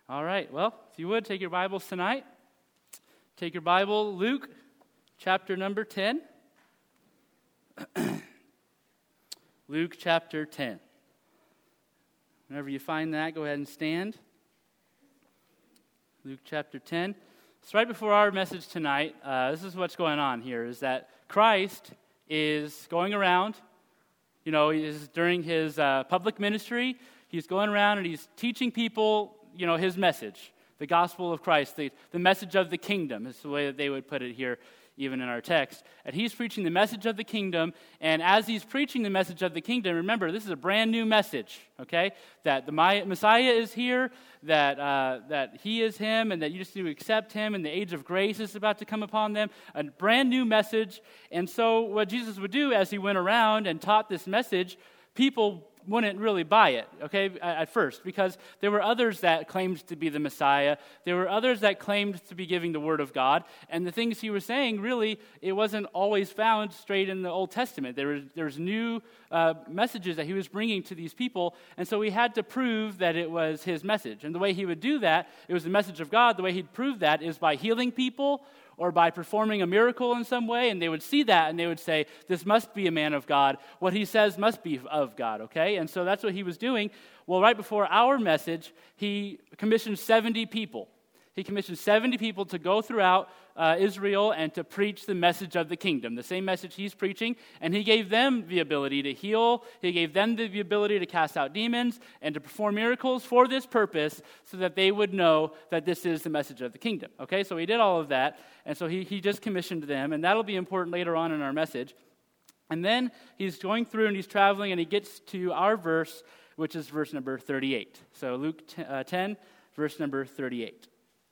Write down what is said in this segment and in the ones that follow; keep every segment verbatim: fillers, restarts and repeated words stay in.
All right, well, if you would, take your Bibles tonight. Take your Bible, Luke, chapter number ten. Luke chapter ten. Whenever you find that, go ahead and stand. Luke chapter ten. So right before our message tonight, uh, this is what's going on here, is that Christ is going around, you know, he is during his uh, public ministry, he's going around and he's teaching people, you know, his message, the gospel of Christ, the, the message of the kingdom is the way that they would put it here, even in our text. And he's preaching the message of the kingdom, and as he's preaching the message of the kingdom, remember, this is a brand new message, okay? That the Messiah is here, that uh, that he is him, and that you just need to accept him, and the age of grace is about to come upon them, a brand new message. And so what Jesus would do as he went around and taught this message, people wouldn't really buy it, okay, at first, because there were others that claimed to be the Messiah. There were others that claimed to be giving the Word of God, and the things he was saying, really, it wasn't always found straight in the Old Testament. There was there's new uh, messages that he was bringing to these people, and so he had to prove that it was his message. And the way he would do that, it was the message of God. The way he'd prove that is by healing people, or by performing a miracle in some way, and they would see that, and they would say, this must be a man of God. What he says must be of God, okay? And so that's what he was doing. Well, right before our message, he commissioned seventy people. He commissioned seventy people to go throughout uh, Israel and to preach the message of the kingdom, the same message he's preaching, and he gave them the ability to heal. He gave them the ability to cast out demons and to perform miracles for this purpose so that they would know that this is the message of the kingdom, okay? So he did all of that, and so he, he just commissioned them, and that'll be important later on in our message. And then he's going through and he's traveling, and he gets to our verse, which is verse number thirty-eight. So Luke ten, verse number thirty-eight.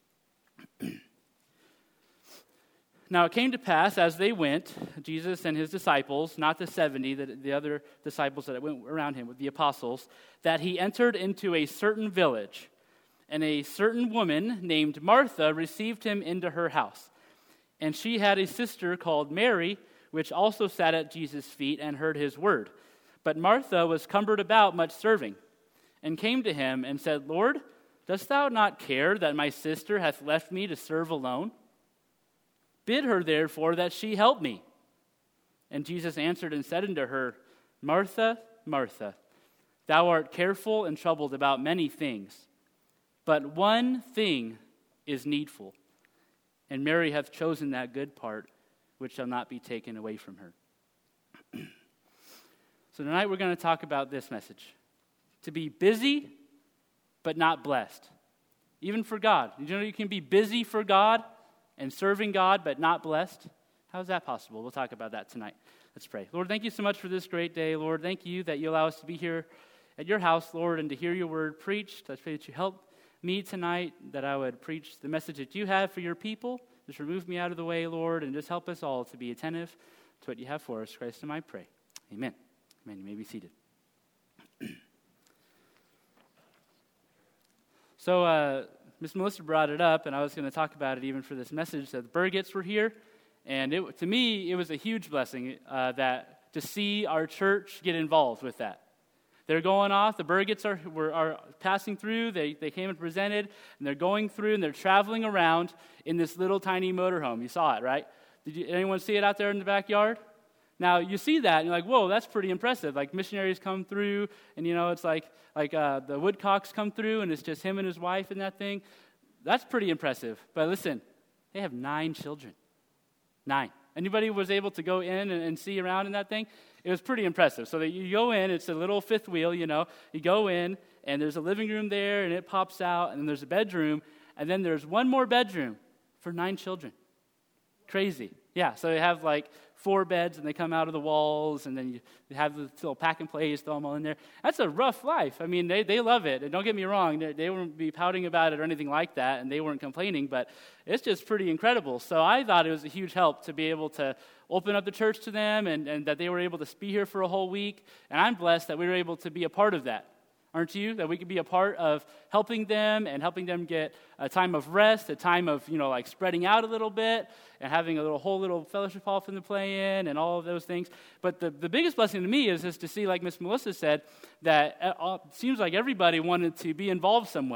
Now it came to pass as they went, Jesus and his disciples, not the seventy, the, the other disciples that went around him with the apostles, that he entered into a certain village, and a certain woman named Martha received him into her house. And she had a sister called Mary, which also sat at Jesus' feet and heard his word. But Martha was cumbered about much serving, and came to him and said, Lord, dost thou not care that my sister hath left me to serve alone? Bid her therefore that she help me. And Jesus answered and said unto her, Martha, Martha, thou art careful and troubled about many things, but one thing is needful, and Mary hath chosen that good part, which shall not be taken away from her. So tonight we're going to talk about this message. To be busy, but not blessed. Even for God. You know you can be busy for God and serving God, but not blessed? How is that possible? We'll talk about that tonight. Let's pray. Lord, thank you so much for this great day. Lord, thank you that you allow us to be here at your house, Lord, and to hear your word preached. I pray that you help me tonight, that I would preach the message that you have for your people. Just remove me out of the way, Lord, and just help us all to be attentive to what you have for us. Christ, in I pray. Amen. Amen. You may be seated. So, uh, Miss Melissa brought it up, and I was going to talk about it even for this message, that the Burgetts were here, and it, to me, it was a huge blessing uh, that to see our church get involved with that. They're going off, the Burgetts are, were, are passing through, they, they came and presented, and they're going through, and they're traveling around in this little tiny motorhome. You saw it, right? Did you, anyone see it out there in the backyard? Now, you see that, and you're like, whoa, that's pretty impressive. Like, missionaries come through, and, you know, it's like like uh, the Woodcocks come through, and it's just him and his wife in that thing. That's pretty impressive. But listen, they have nine children. Nine. Anybody was able to go in and, and see around in that thing? It was pretty impressive. So that you go in, it's a little fifth wheel, you know. You go in, and there's a living room there, and it pops out, and then there's a bedroom, and then there's one more bedroom for nine children. Crazy. Yeah, so they have like four beds, and they come out of the walls, and then you have the little pack and plays, throw them all in there. That's a rough life. I mean, they, they love it. And don't get me wrong, they, they wouldn't be pouting about it or anything like that, and they weren't complaining, but it's just pretty incredible. So I thought it was a huge help to be able to open up the church to them, and, and that they were able to be here for a whole week. And I'm blessed that we were able to be a part of that. Aren't you? That we could be a part of helping them and helping them get a time of rest, a time of, you know, like spreading out a little bit and having a little whole little fellowship hall for them to play in and all of those things. But the, the biggest blessing to me is just to see, like Miss Melissa said, that it seems like everybody wanted to be involved some way.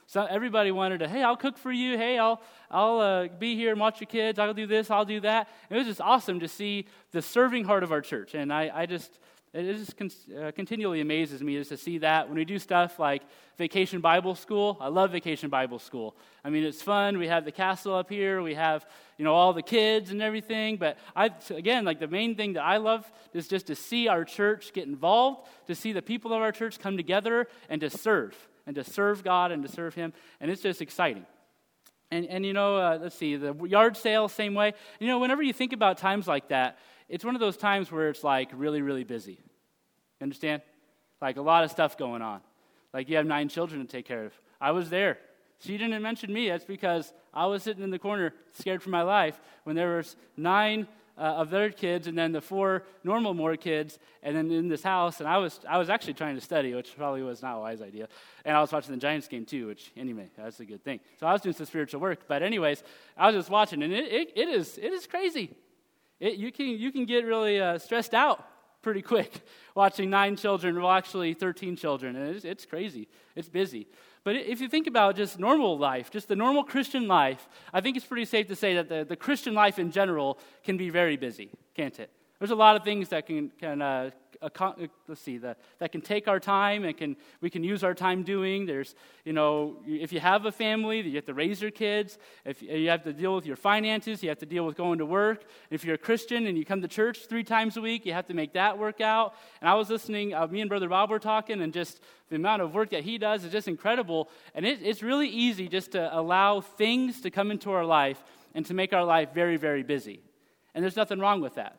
So everybody wanted to, hey, I'll cook for you. Hey, I'll I'll uh, be here and watch your kids. I'll do this. I'll do that. And it was just awesome to see the serving heart of our church. And I, I just, it just con- uh, continually amazes me just to see that when we do stuff like Vacation Bible School. I love Vacation Bible School. I mean, it's fun. We have the castle up here. We have, you know, all the kids and everything. But I, again, like the main thing that I love is just to see our church get involved, to see the people of our church come together and to serve. And to serve God and to serve Him, and it's just exciting. And, and you know, uh, let's see, the yard sale, same way. You know, whenever you think about times like that, it's one of those times where it's like really, really busy. You understand? Like a lot of stuff going on. Like you have nine children to take care of. I was there. She didn't mention me. That's because I was sitting in the corner scared for my life when there was nine Uh, of their kids, and then the four normal Moore kids, and then in this house, and I was I was actually trying to study, which probably was not a wise idea, and I was watching the Giants game too, which anyway, that's a good thing. So I was doing some spiritual work, but anyways, I was just watching, and it it, it is it is crazy. It, you can you can get really uh, stressed out pretty quick watching nine children, well actually thirteen children, and it's, it's crazy. It's busy. But if you think about just normal life, just the normal Christian life, I think it's pretty safe to say that the, the Christian life in general can be very busy, can't it? There's a lot of things that can, can uh, uh, let's see, the, that can take our time and can we can use our time doing. There's, you know, if you have a family, you have to raise your kids. If you have to deal with your finances, you have to deal with going to work. If you're a Christian and you come to church three times a week, you have to make that work out. And I was listening, uh, me and Brother Bob were talking, and just the amount of work that he does is just incredible. And it, it's really easy just to allow things to come into our life and to make our life very, very busy. And there's nothing wrong with that.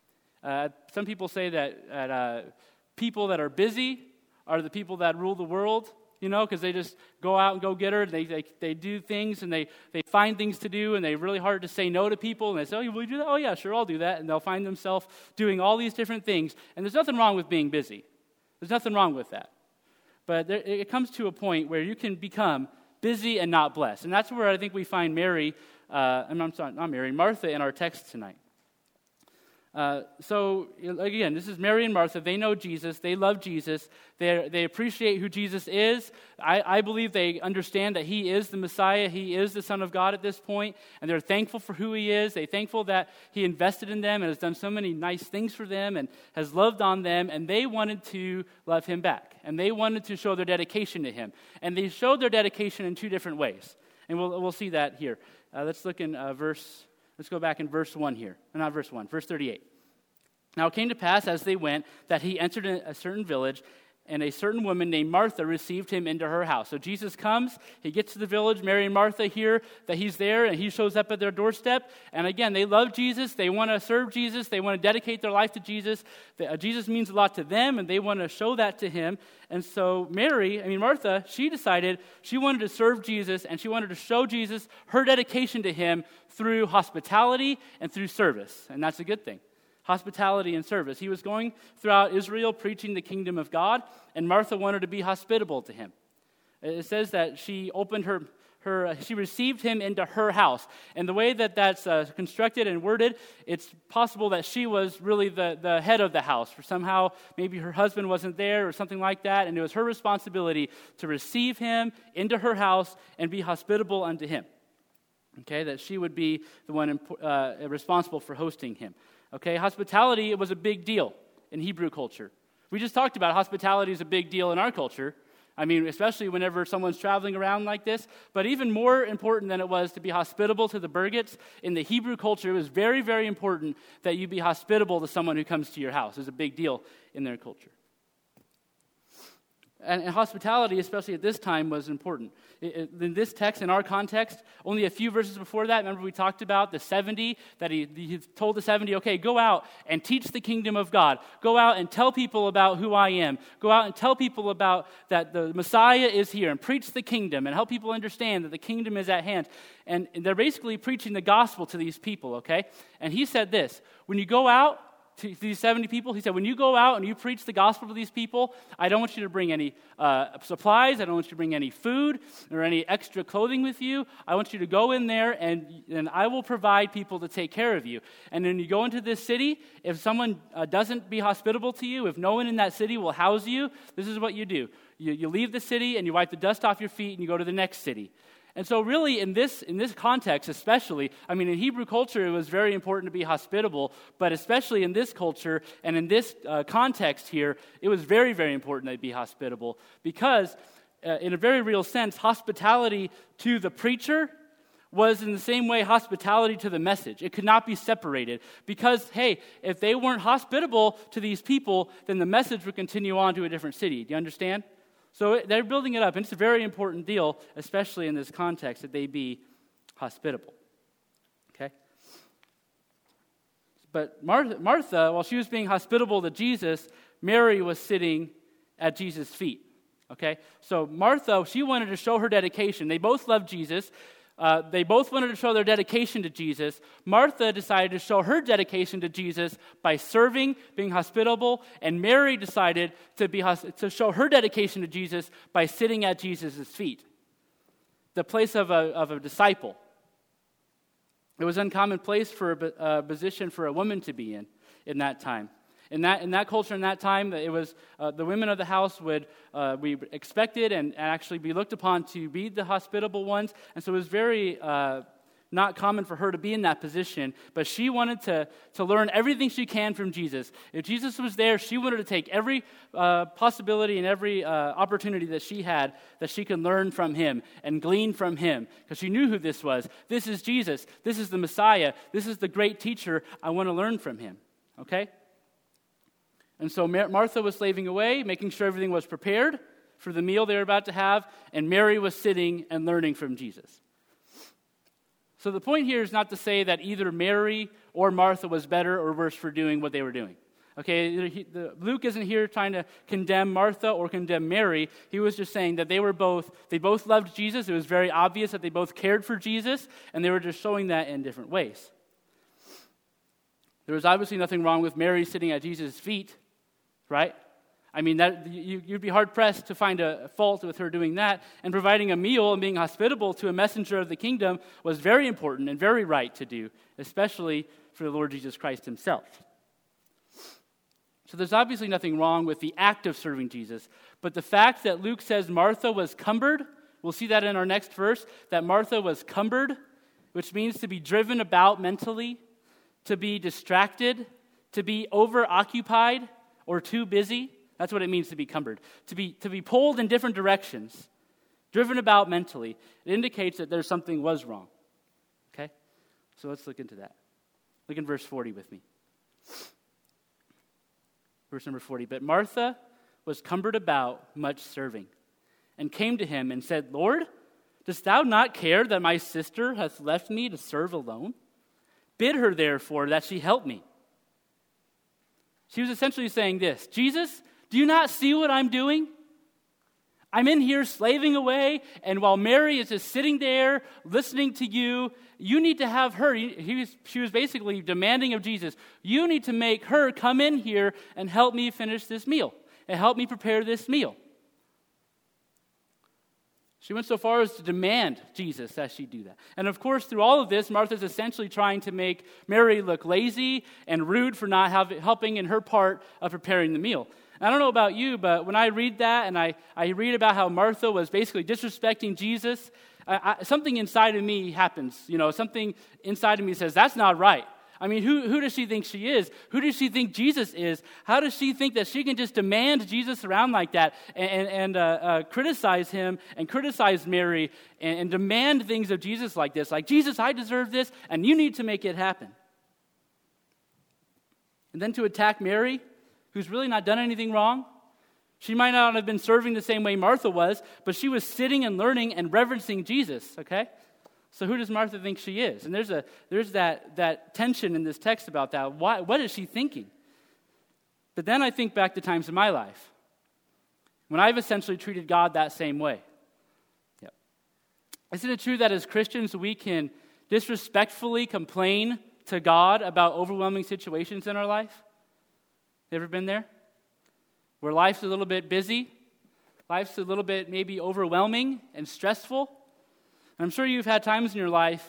Uh, some people say that, that uh, people that are busy are the people that rule the world, you know, because they just go out and go get her. They, they they do things, and they, they find things to do, and they're really hard to say no to people. And they say, oh, will you do that? Oh, yeah, sure, I'll do that. And they'll find themselves doing all these different things. And there's nothing wrong with being busy. There's nothing wrong with that. But there, it comes to a point where you can become busy and not blessed. And that's where I think we find Mary, uh, I'm sorry, not Mary, Martha in our text tonight. Uh, so, again, this is Mary and Martha. They know Jesus. They love Jesus. They they appreciate who Jesus is. I, I believe they understand that He is the Messiah. He is the Son of God at this point, and they're thankful for who He is. They're thankful that He invested in them and has done so many nice things for them and has loved on them, and they wanted to love Him back, and they wanted to show their dedication to Him. And they showed their dedication in two different ways, and we'll we'll see that here. Uh, let's look in uh, verse... Let's go back in verse one here. Not verse one, verse thirty-eight. Now it came to pass as they went that he entered a certain village, and a certain woman named Martha received him into her house. So Jesus comes, he gets to the village, Mary and Martha hear that he's there, and he shows up at their doorstep. And again, they love Jesus, they want to serve Jesus, they want to dedicate their life to Jesus. Jesus means a lot to them, and they want to show that to him. And so Mary, I mean Martha, she decided she wanted to serve Jesus, and she wanted to show Jesus her dedication to him through hospitality and through service. And that's a good thing. Hospitality and service. He was going throughout Israel preaching the kingdom of God, and Martha wanted to be hospitable to him. It says that she opened her, her she received him into her house. And the way that that's uh, constructed and worded, it's possible that she was really the, the head of the house. For somehow, maybe her husband wasn't there or something like that, and it was her responsibility to receive him into her house and be hospitable unto him. Okay, that she would be the one uh, responsible for hosting him. Okay, hospitality, it was a big deal in Hebrew culture. We just talked about hospitality is a big deal in our culture. I mean, especially whenever someone's traveling around like this. But even more important than it was to be hospitable to the Burgets, in the Hebrew culture, it was very, very important that you be hospitable to someone who comes to your house. It was a big deal in their culture. And, and hospitality, especially at this time, was important. It, it, in this text, in our context, only a few verses before that, remember we talked about the seventy, that he, he told the seventy, okay, go out and teach the kingdom of God. Go out and tell people about who I am. Go out and tell people about that the Messiah is here, and preach the kingdom and help people understand that the kingdom is at hand. And, and they're basically preaching the gospel to these people, okay? And he said this, when you go out, to these seventy people, he said, when you go out and you preach the gospel to these people, I don't want you to bring any uh, supplies, I don't want you to bring any food or any extra clothing with you. I want you to go in there and, and I will provide people to take care of you. And when you go into this city, if someone uh, doesn't be hospitable to you, if no one in that city will house you, this is what you do. you, you leave the city and you wipe the dust off your feet and you go to the next city. And so really in this in this context especially, I mean in Hebrew culture it was very important to be hospitable, but especially in this culture and in this uh, context here, it was very, very important to be hospitable because uh, in a very real sense, hospitality to the preacher was in the same way hospitality to the message. It could not be separated because, hey, if they weren't hospitable to these people, then the message would continue on to a different city. Do you understand? So they're building it up, and it's a very important deal, especially in this context, that they be hospitable. Okay? But Martha, Martha, while she was being hospitable to Jesus, Mary was sitting at Jesus' feet. Okay? So Martha, she wanted to show her dedication. They both loved Jesus. Uh, they both wanted to show their dedication to Jesus. Martha decided to show her dedication to Jesus by serving, being hospitable, and Mary decided to be to show her dedication to Jesus by sitting at Jesus' feet, the place of a, of a disciple. It was an uncommon place for a, a position for a woman to be in in that time. In that in that culture, in that time, it was uh, the women of the house would uh, be expected and, and actually be looked upon to be the hospitable ones. And so it was very uh, not common for her to be in that position. But she wanted to, to learn everything she can from Jesus. If Jesus was there, she wanted to take every uh, possibility and every uh, opportunity that she had that she could learn from him and glean from him. Because she knew who this was. This is Jesus. This is the Messiah. This is the great teacher. I want to learn from him. Okay? And so Martha was slaving away, making sure everything was prepared for the meal they were about to have, and Mary was sitting and learning from Jesus. So the point here is not to say that either Mary or Martha was better or worse for doing what they were doing. Okay, he, the, Luke isn't here trying to condemn Martha or condemn Mary. He was just saying that they were both, they both loved Jesus. It was very obvious that they both cared for Jesus, and they were just showing that in different ways. There was obviously nothing wrong with Mary sitting at Jesus' feet, right? I mean, that you, you'd be hard-pressed to find a fault with her doing that. And providing a meal and being hospitable to a messenger of the kingdom was very important and very right to do, especially for the Lord Jesus Christ himself. So there's obviously nothing wrong with the act of serving Jesus. But the fact that Luke says Martha was cumbered, we'll see that in our next verse, that Martha was cumbered, which means to be driven about mentally, to be distracted, to be overoccupied, or too busy. That's what it means to be cumbered. To be to be pulled in different directions, driven about mentally. It indicates that there's something was wrong. Okay? So let's look into that. Look in verse forty with me. Verse number forty. But Martha was cumbered about much serving, and came to him and said, Lord, dost thou not care that my sister hath left me to serve alone? Bid her therefore that she help me. She was essentially saying this, Jesus, do you not see what I'm doing? I'm in here slaving away, and while Mary is just sitting there listening to you, you need to have her. He was, she was basically demanding of Jesus, you need to make her come in here and help me finish this meal, and help me prepare this meal. She went so far as to demand Jesus that she do that. And of course, through all of this, Martha's essentially trying to make Mary look lazy and rude for not have, helping in her part of preparing the meal. I don't know about you, but when I read that and I, I read about how Martha was basically disrespecting Jesus, I, I, something inside of me happens. You know, something inside of me says, that's not right. I mean, who, who does she think she is? Who does she think Jesus is? How does she think that she can just demand Jesus around like that and, and uh, uh, criticize him and criticize Mary and, and demand things of Jesus like this? Like, Jesus, I deserve this, and you need to make it happen. And then to attack Mary, who's really not done anything wrong. She might not have been serving the same way Martha was, but she was sitting and learning and reverencing Jesus, okay? So who does Martha think she is? And there's a there's that, that tension in this text about that. Why, what is she thinking? But then I think back to times in my life when I've essentially treated God that same way. Yep. Isn't it true that as Christians we can disrespectfully complain to God about overwhelming situations in our life? You ever been there? Where life's a little bit busy, life's a little bit maybe overwhelming and stressful. I'm sure you've had times in your life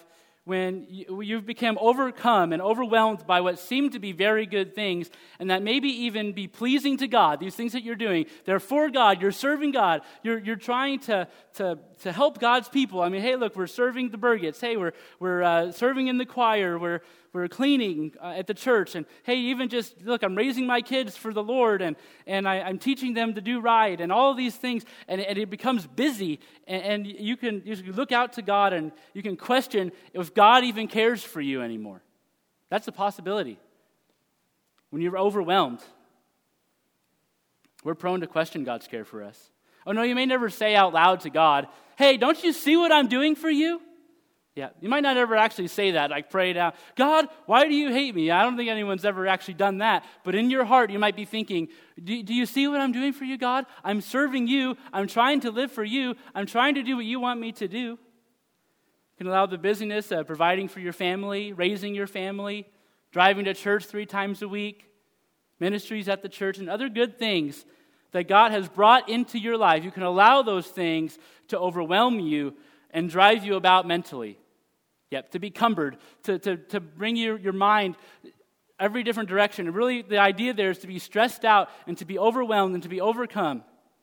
when you, you've become overcome and overwhelmed by what seem to be very good things, and that maybe even be pleasing to God, these things that you're doing, they're for God, you're serving God, you're you're trying to to to help God's people. I mean, hey, look, we're serving the Burgetts, hey, we're we're uh, serving in the choir, we're we're cleaning uh, at the church, and hey, even just, look, I'm raising my kids for the Lord, and and I, I'm teaching them to do right, and all of these things, and, and it becomes busy, and, and you can you can look out to God, and you can question if God even cares for you anymore. That's a possibility. When you're overwhelmed, we're prone to question God's care for us. Oh no, you may never say out loud to God, hey, don't you see what I'm doing for you? Yeah, you might not ever actually say that, like pray it out. God, why do you hate me? I don't think anyone's ever actually done that. But in your heart, you might be thinking, do, do you see what I'm doing for you, God? I'm serving you. I'm trying to live for you. I'm trying to do what you want me to do. You can allow the busyness of providing for your family, raising your family, driving to church three times a week, ministries at the church, and other good things that God has brought into your life. You can allow those things to overwhelm you and drive you about mentally. Yep, to be cumbered, to, to, to bring your, your mind every different direction. And really, the idea there is to be stressed out and to be overwhelmed and to be overcome.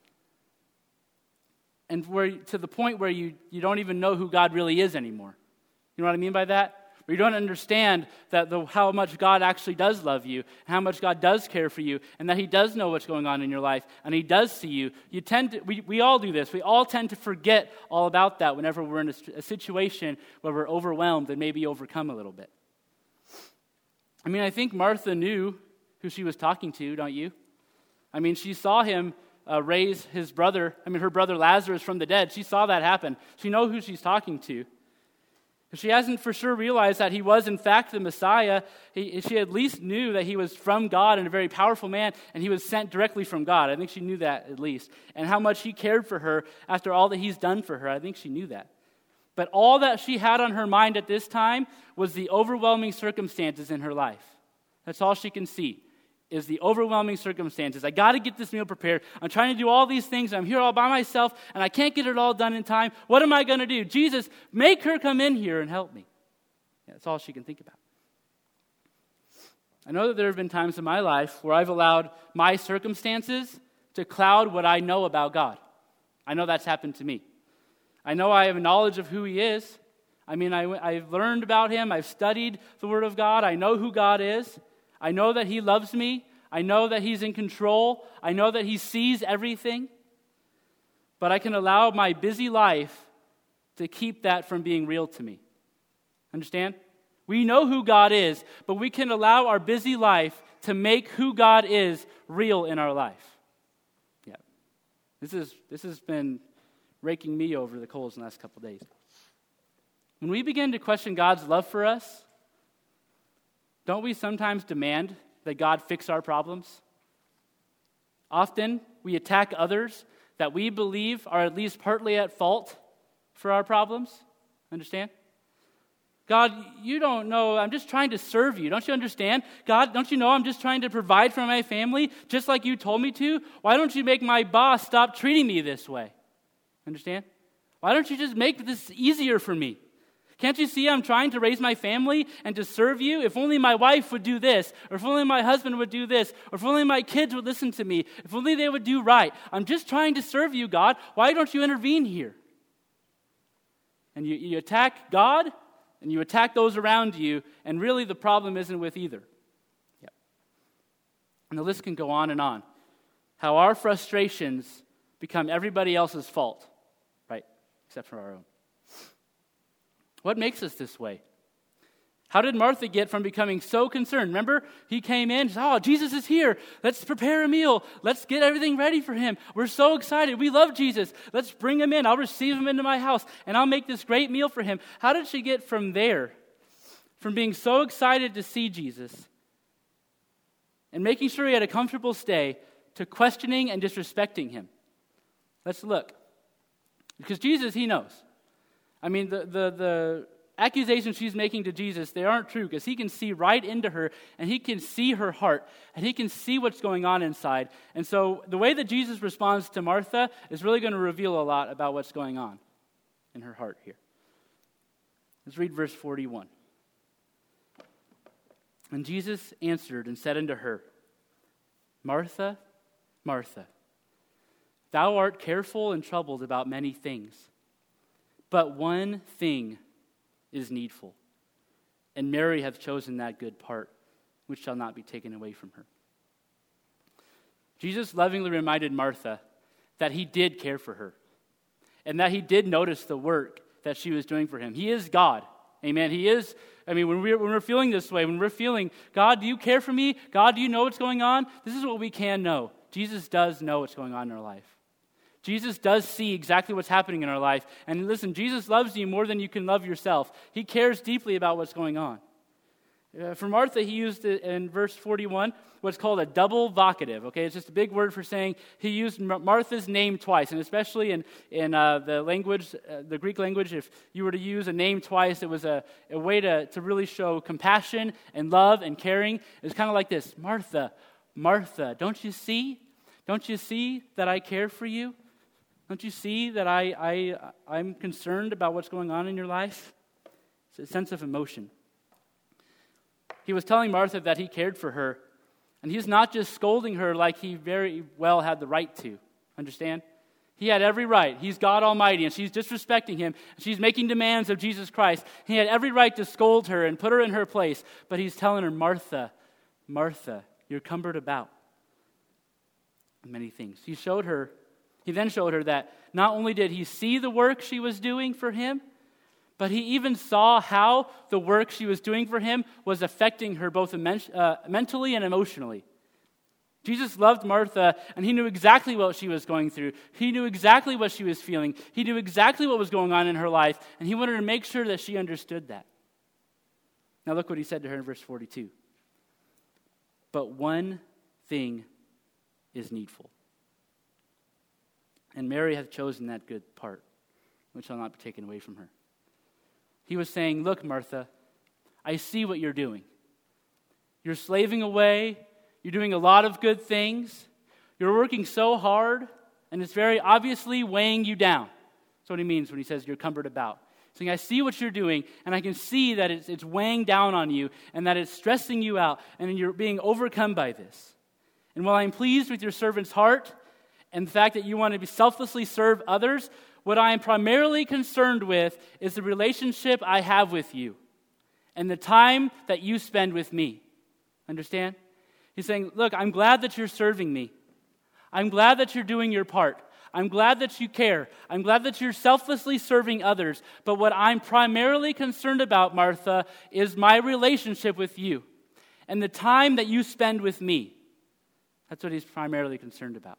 And where to the point where you, you don't even know who God really is anymore. You know what I mean by that? Where you don't understand that the, how much God actually does love you, how much God does care for you, and that He does know what's going on in your life, and He does see you. You tend to, we, we all do this. We all tend to forget all about that whenever we're in a, a situation where we're overwhelmed and maybe overcome a little bit. I mean, I think Martha knew who she was talking to, don't you? I mean, she saw him uh, raise his brother, I mean, her brother Lazarus from the dead. She saw that happen. She knows who she's talking to. If she hasn't for sure realized that he was in fact the Messiah, he, she at least knew that he was from God and a very powerful man, and he was sent directly from God. I think she knew that at least. And how much he cared for her after all that he's done for her, I think she knew that. But all that she had on her mind at this time was the overwhelming circumstances in her life. That's all she can see, is the overwhelming circumstances. I got to get this meal prepared. I'm trying to do all these things. I'm here all by myself, and I can't get it all done in time. What am I going to do? Jesus, make her come in here and help me. Yeah, that's all she can think about. I know that there have been times in my life where I've allowed my circumstances to cloud what I know about God. I know that's happened to me. I know I have a knowledge of who He is. I mean, I, I've learned about Him. I've studied the Word of God. I know who God is. I know that He loves me. I know that He's in control. I know that He sees everything. But I can allow my busy life to keep that from being real to me. Understand? We know who God is, but we can allow our busy life to make who God is real in our life. Yeah. This is this has been raking me over the coals in the last couple of days. When we begin to question God's love for us, don't we sometimes demand that God fix our problems? Often, we attack others that we believe are at least partly at fault for our problems. Understand? God, you don't know, I'm just trying to serve you. Don't you understand? God, don't you know I'm just trying to provide for my family just like you told me to? Why don't you make my boss stop treating me this way? Understand? Why don't you just make this easier for me? Can't you see I'm trying to raise my family and to serve you? If only my wife would do this, or if only my husband would do this, or if only my kids would listen to me, if only they would do right. I'm just trying to serve you, God. Why don't you intervene here? And you, you attack God, and you attack those around you, and really the problem isn't with either. Yep. And the list can go on and on. How our frustrations become everybody else's fault, right? Except for our own. What makes us this way? How did Martha get from becoming so concerned? Remember, he came in, said, oh, Jesus is here. Let's prepare a meal. Let's get everything ready for him. We're so excited. We love Jesus. Let's bring him in. I'll receive him into my house, and I'll make this great meal for him. How did she get from there, from being so excited to see Jesus and making sure he had a comfortable stay, to questioning and disrespecting him? Let's look. Because Jesus, he knows. I mean, the, the, the accusations she's making to Jesus, they aren't true, because he can see right into her, and he can see her heart, and he can see what's going on inside. And so the way that Jesus responds to Martha is really going to reveal a lot about what's going on in her heart here. Let's read verse forty-one. And Jesus answered and said unto her, Martha, Martha, thou art careful and troubled about many things, but one thing is needful, and Mary hath chosen that good part, which shall not be taken away from her. Jesus lovingly reminded Martha that he did care for her, and that he did notice the work that she was doing for him. He is God. Amen. He is, I mean, when we're, when we're feeling this way, when we're feeling, God, do you care for me? God, do you know what's going on? This is what we can know. Jesus does know what's going on in our life. Jesus does see exactly what's happening in our life. And listen, Jesus loves you more than you can love yourself. He cares deeply about what's going on. Uh, for Martha, he used it in verse forty-one what's called a double vocative. Okay, it's just a big word for saying he used Martha's name twice, and especially in in uh, the language, uh, the Greek language, if you were to use a name twice, it was a, a way to, to really show compassion and love and caring. It's kind of like this: Martha, Martha, don't you see? Don't you see that I care for you? Don't you see that I I I'm concerned about what's going on in your life? It's a sense of emotion. He was telling Martha that he cared for her, and he's not just scolding her like he very well had the right to. Understand? He had every right. He's God Almighty, and she's disrespecting him. She's making demands of Jesus Christ. He had every right to scold her and put her in her place, but he's telling her, Martha, Martha, you're cumbered about many things. He showed her, he then showed her that not only did he see the work she was doing for him, but he even saw how the work she was doing for him was affecting her both uh, mentally and emotionally. Jesus loved Martha, and he knew exactly what she was going through. He knew exactly what she was feeling. He knew exactly what was going on in her life, and he wanted to make sure that she understood that. Now look what he said to her in verse forty-two. But one thing is needful, and Mary hath chosen that good part, which shall not be taken away from her. He was saying, look, Martha, I see what you're doing. You're slaving away. You're doing a lot of good things. You're working so hard, and it's very obviously weighing you down. That's what he means when he says you're cumbered about. He's saying, I see what you're doing, and I can see that it's, it's weighing down on you, and that it's stressing you out, and you're being overcome by this. And while I'm pleased with your servant's heart, and the fact that you want to be selflessly serve others, what I am primarily concerned with is the relationship I have with you and the time that you spend with me. Understand? He's saying, look, I'm glad that you're serving me. I'm glad that you're doing your part. I'm glad that you care. I'm glad that you're selflessly serving others. But what I'm primarily concerned about, Martha, is my relationship with you and the time that you spend with me. That's what he's primarily concerned about.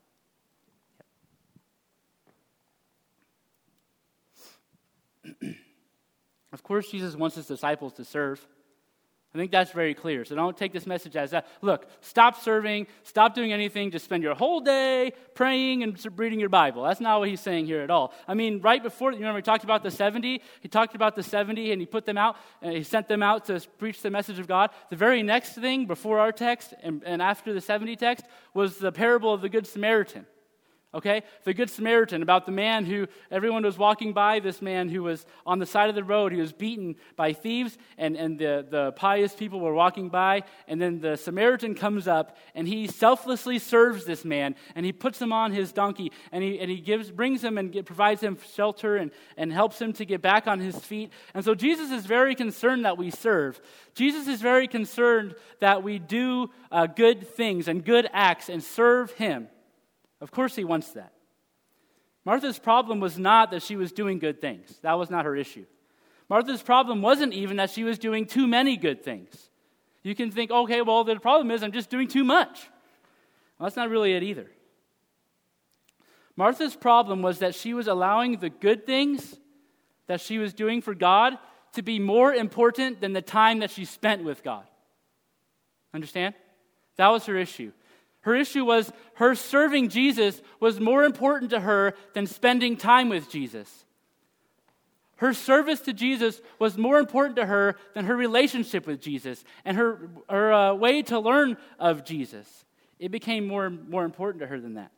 Of course, Jesus wants his disciples to serve. I think that's very clear. So don't take this message as that. Look, stop serving, stop doing anything, just spend your whole day praying and reading your Bible. That's not what he's saying here at all. I mean, right before, you remember he talked about the seventy? He talked about the seventy and he put them out, and he sent them out to preach the message of God. The very next thing before our text and, and after the seventy text was the parable of the Good Samaritan. Okay, the Good Samaritan, about the man who, everyone was walking by, this man who was on the side of the road. He was beaten by thieves, and, and the, the pious people were walking by, and then the Samaritan comes up, and he selflessly serves this man, and he puts him on his donkey, and he and he gives brings him and get, provides him shelter and, and helps him to get back on his feet. And so Jesus is very concerned that we serve. Jesus is very concerned that we do uh, good things and good acts and serve him. Of course he wants that. Martha's problem was not that she was doing good things. That was not her issue. Martha's problem wasn't even that she was doing too many good things. You can think, okay, well, the problem is I'm just doing too much. Well, that's not really it either. Martha's problem was that she was allowing the good things that she was doing for God to be more important than the time that she spent with God. Understand? That was her issue. Her issue was her serving Jesus was more important to her than spending time with Jesus. Her service to Jesus was more important to her than her relationship with Jesus and her, her uh, way to learn of Jesus. It became more, more important to her than that.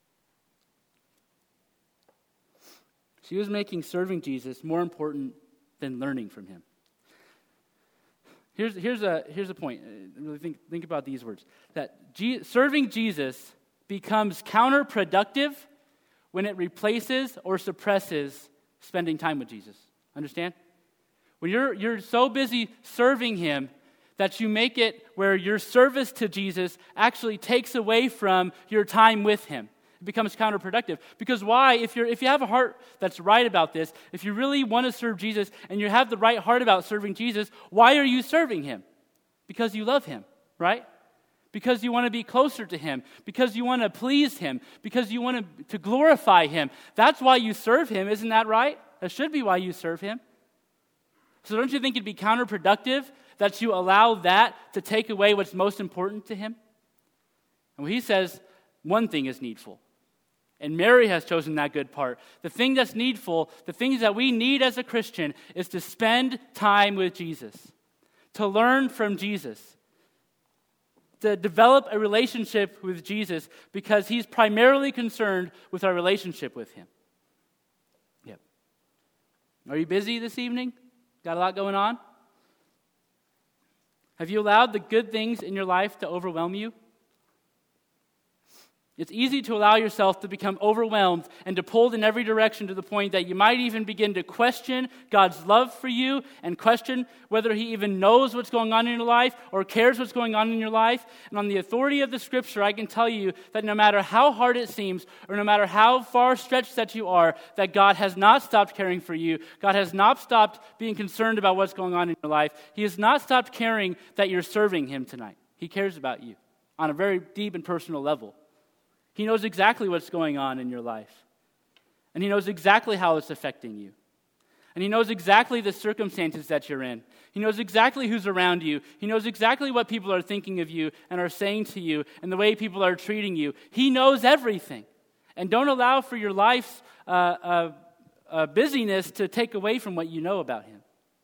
She was making serving Jesus more important than learning from him. Here's, here's, a, here's a point. Really think, think about these words. That G- serving Jesus becomes counterproductive when it replaces or suppresses spending time with Jesus. Understand? When you're, you're so busy serving him that you make it where your service to Jesus actually takes away from your time with him. It becomes counterproductive. Because why? If you're if you have a heart that's right about this, if you really want to serve Jesus and you have the right heart about serving Jesus, why are you serving him? Because you love him, right? Because you want to be closer to him, because you want to please him, because you want to, to glorify him. That's why you serve him, isn't that right? That should be why you serve him. So don't you think it'd be counterproductive that you allow that to take away what's most important to him? And when he says one thing is needful, and Mary has chosen that good part. The thing that's needful, the things that we need as a Christian, is to spend time with Jesus, to learn from Jesus, to develop a relationship with Jesus, because he's primarily concerned with our relationship with him. Yep. Are you busy this evening? Got a lot going on? Have you allowed the good things in your life to overwhelm you? It's easy to allow yourself to become overwhelmed and to pulled in every direction to the point that you might even begin to question God's love for you and question whether he even knows what's going on in your life or cares what's going on in your life. And on the authority of the Scripture, I can tell you that no matter how hard it seems or no matter how far stretched that you are, that God has not stopped caring for you. God has not stopped being concerned about what's going on in your life. He has not stopped caring that you're serving him tonight. He cares about you on a very deep and personal level. He knows exactly what's going on in your life. And he knows exactly how it's affecting you. And he knows exactly the circumstances that you're in. He knows exactly who's around you. He knows exactly what people are thinking of you and are saying to you and the way people are treating you. He knows everything. And don't allow for your life's uh, uh, uh, busyness to take away from what you know about him.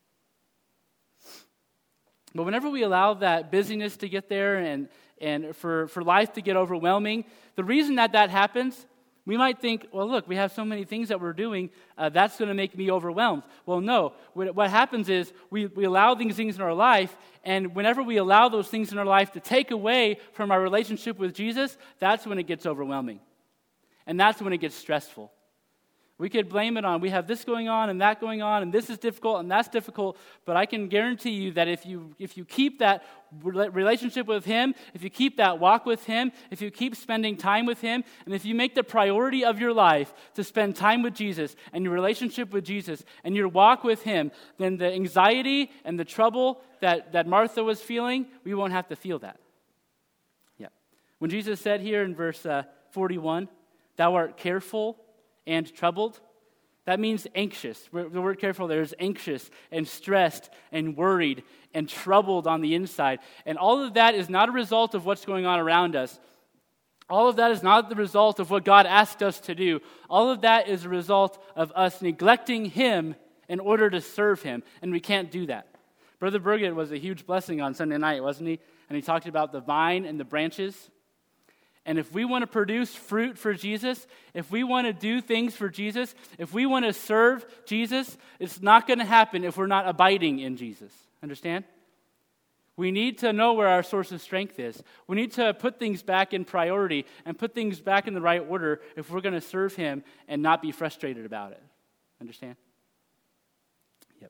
But whenever we allow that busyness to get there and And for, for life to get overwhelming, the reason that that happens, we might think, well, look, we have so many things that we're doing, uh, that's going to make me overwhelmed. Well, no. What, what happens is we, we allow these things in our life, and whenever we allow those things in our life to take away from our relationship with Jesus, that's when it gets overwhelming. And that's when it gets stressful. We could blame it on, we have this going on and that going on, and this is difficult and that's difficult, but I can guarantee you that if you if you keep that relationship with him, if you keep that walk with him, if you keep spending time with him, and if you make the priority of your life to spend time with Jesus and your relationship with Jesus and your walk with him, then the anxiety and the trouble that, that Martha was feeling, we won't have to feel that. Yeah. When Jesus said here in verse uh, forty-one, thou art careful and troubled, that means anxious. The word careful there is anxious and stressed and worried and troubled on the inside. And all of that is not a result of what's going on around us. All of that is not the result of what God asked us to do. All of that is a result of us neglecting him in order to serve him. And we can't do that. Brother Burgett was a huge blessing on Sunday night, wasn't he? And he talked about the vine and the branches. And if we want to produce fruit for Jesus, if we want to do things for Jesus, if we want to serve Jesus, it's not going to happen if we're not abiding in Jesus. Understand? We need to know where our source of strength is. We need to put things back in priority and put things back in the right order if we're going to serve him and not be frustrated about it. Understand? Yep.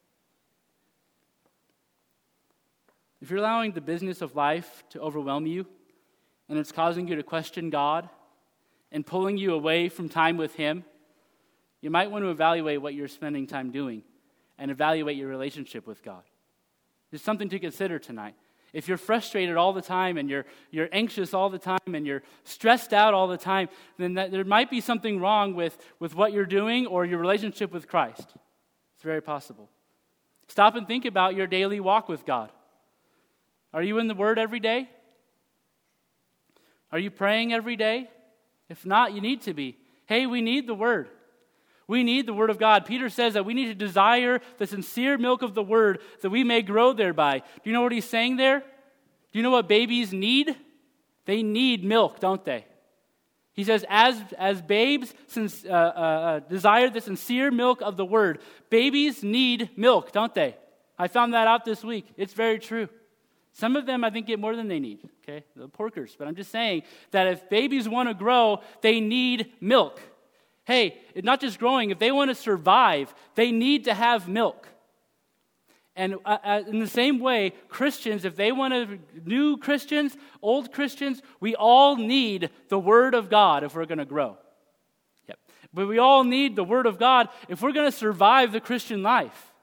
If you're allowing the business of life to overwhelm you, and it's causing you to question God and pulling you away from time with him, you might want to evaluate what you're spending time doing and evaluate your relationship with God. There's something to consider tonight. If you're frustrated all the time and you're you're anxious all the time and you're stressed out all the time, then that, there might be something wrong with, with what you're doing or your relationship with Christ. It's very possible. Stop and think about your daily walk with God. Are you in the Word every day? Are you praying every day? If not, you need to be. Hey, we need the Word. We need the Word of God. Peter says that we need to desire the sincere milk of the Word that we may grow thereby. Do you know what he's saying there? Do you know what babies need? They need milk, don't they? He says, as, as babes since, uh, uh, desire the sincere milk of the word. Babies need milk, don't they? I found that out this week. It's very true. Some of them, I think, get more than they need, okay? The porkers. But I'm just saying that if babies want to grow, they need milk. Hey, it's not just growing. If they want to survive, they need to have milk. And uh, in the same way, Christians, if they want to, new Christians, old Christians, we all need the Word of God if we're going to grow. Yep. But we all need the Word of God if we're going to survive the Christian life.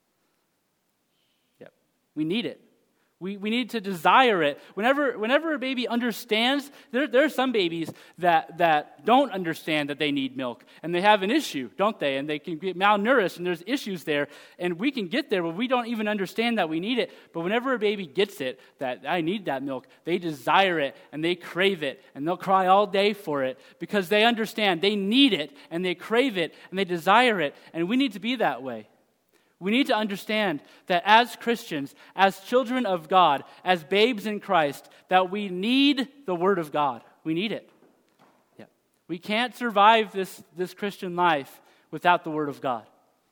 Yep. We need it. We we need to desire it. Whenever whenever a baby understands, there, there are some babies that, that don't understand that they need milk. And they have an issue, don't they? And they can get malnourished, and there's issues there. And we can get there, but we don't even understand that we need it. But whenever a baby gets it, that I need that milk, they desire it, and they crave it. And they'll cry all day for it because they understand they need it, and they crave it, and they desire it. And we need to be that way. We need to understand that as Christians, as children of God, as babes in Christ, that we need the Word of God. We need it. Yeah. We can't survive this, this Christian life without the Word of God.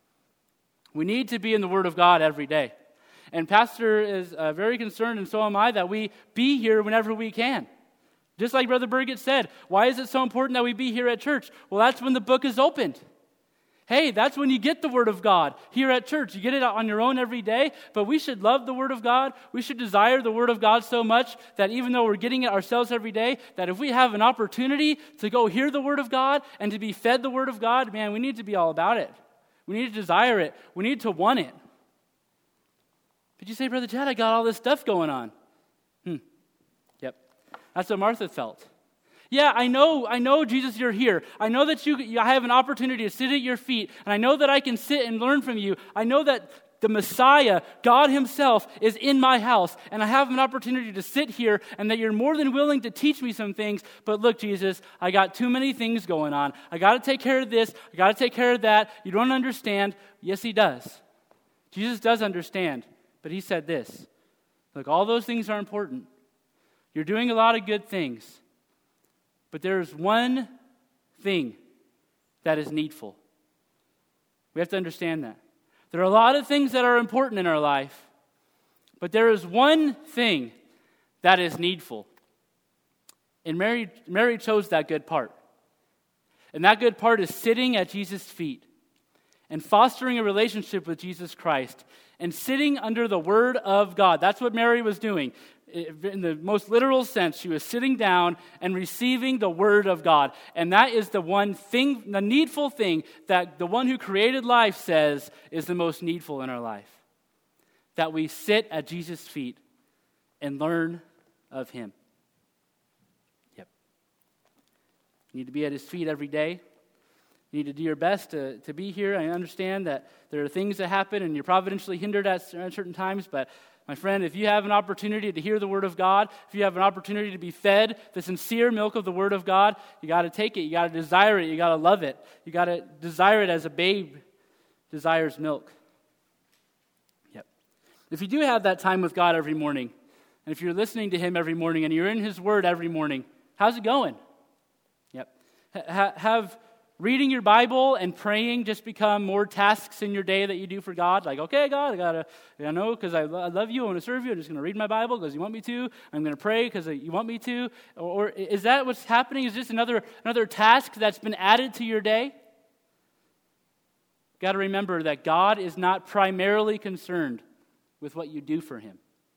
We need to be in the Word of God every day. And Pastor is uh, very concerned, and so am I, that we be here whenever we can. Just like Brother Birgit said, why is it so important that we be here at church? Well, that's when the book is opened. Hey, that's when you get the Word of God here at church. You get it on your own every day, but we should love the Word of God. We should desire the Word of God so much that even though we're getting it ourselves every day, that if we have an opportunity to go hear the Word of God and to be fed the Word of God, man, we need to be all about it. We need to desire it. We need to want it. But you say, Brother Chad, I got all this stuff going on. Hmm. Yep. That's what Martha felt. Yeah, I know, I know, Jesus, you're here. I know that you, I have an opportunity to sit at your feet, and I know that I can sit and learn from you. I know that the Messiah, God himself, is in my house, and I have an opportunity to sit here, and that you're more than willing to teach me some things. But look, Jesus, I got too many things going on. I got to take care of this. I got to take care of that. You don't understand. Yes, he does. Jesus does understand, but he said this. Look, all those things are important. You're doing a lot of good things. But there's one thing that is needful. We have to understand that. There are a lot of things that are important in our life, but there is one thing that is needful. And Mary, Mary chose that good part. And that good part is sitting at Jesus' feet and fostering a relationship with Jesus Christ and sitting under the Word of God. That's what Mary was doing. In the most literal sense, she was sitting down and receiving the Word of God. And that is the one thing, the needful thing that the one who created life says is the most needful in our life. That we sit at Jesus' feet and learn of him. Yep. You need to be at his feet every day. You need to do your best to, to be here. I understand that there are things that happen and you're providentially hindered at certain times, but my friend, if you have an opportunity to hear the Word of God, if you have an opportunity to be fed the sincere milk of the Word of God, you got to take it. You got to desire it. You got to love it. You got to desire it as a babe desires milk. Yep. If you do have that time with God every morning, and if you're listening to him every morning, and you're in his Word every morning, how's it going? Yep. Ha- have reading your Bible and praying just become more tasks in your day that you do for God? Like, okay, God, I gotta, I know because I, I love you, I want to serve you, I'm just going to read my Bible because you want me to, I'm going to pray because you want me to, or, or is that what's happening? Is this another, another task that's been added to your day? Got to remember that God is not primarily concerned with what you do for him.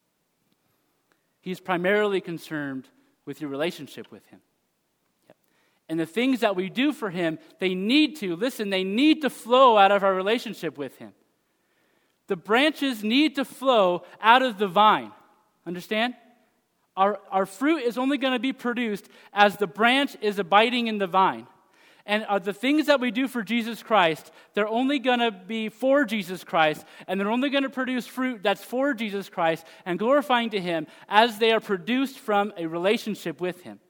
He's primarily concerned with your relationship with him. And the things that we do for him, they need to, listen, they need to flow out of our relationship with him. The branches need to flow out of the vine. Understand? Our, our fruit is only going to be produced as the branch is abiding in the vine. And uh, the things that we do for Jesus Christ, they're only going to be for Jesus Christ, and they're only going to produce fruit that's for Jesus Christ and glorifying to him as they are produced from a relationship with him.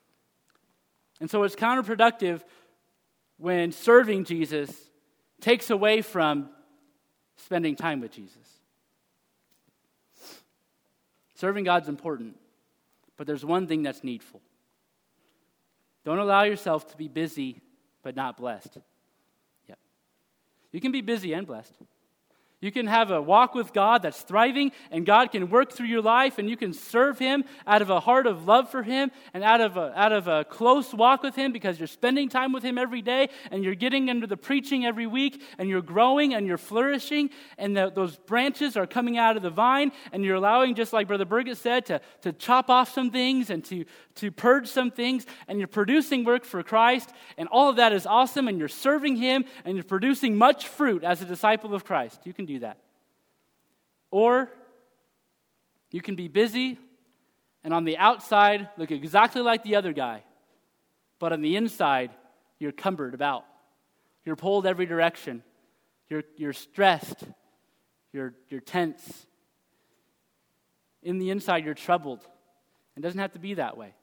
And so it's counterproductive when serving Jesus takes away from spending time with Jesus. Serving God's important, but there's one thing that's needful. Don't allow yourself to be busy but not blessed. Yep. You can be busy and blessed. You can have a walk with God that's thriving, and God can work through your life, and you can serve Him out of a heart of love for Him and out of a, out of a close walk with Him because you're spending time with Him every day, and you're getting into the preaching every week, and you're growing, and you're flourishing, and the, those branches are coming out of the vine, and you're allowing, just like Brother Burgett said, to, to chop off some things and to, to purge some things, and you're producing work for Christ, and all of that is awesome, and you're serving Him, and you're producing much fruit as a disciple of Christ. You can do that. Or you can be busy and on the outside look exactly like the other guy, but on the inside you're cumbered about. You're pulled every direction. You're, you're stressed. You're, you're tense. In the inside you're troubled. It doesn't have to be that way.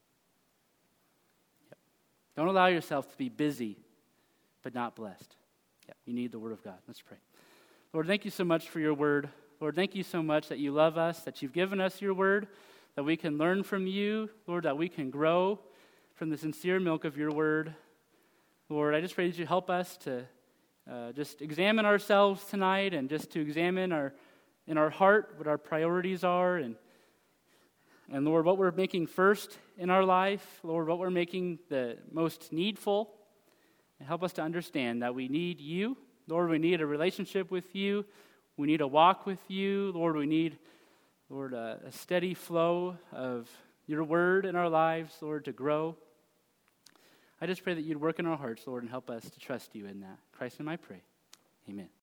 Don't allow yourself to be busy but not blessed. Yeah, you need the Word of God. Let's pray. Lord, thank you so much for your Word. Lord, thank you so much that you love us, that you've given us your Word, that we can learn from you. Lord, that we can grow from the sincere milk of your Word. Lord, I just pray that you help us to uh, just examine ourselves tonight and just to examine our in our heart what our priorities are and and Lord, what we're making first in our life. Lord, what we're making the most needful. And help us to understand that we need you. Lord, we need a relationship with you. We need a walk with you. Lord, we need, Lord, a, a steady flow of your word in our lives, Lord, to grow. I just pray that you'd work in our hearts, Lord, and help us to trust you in that. In Christ's name I pray. Amen.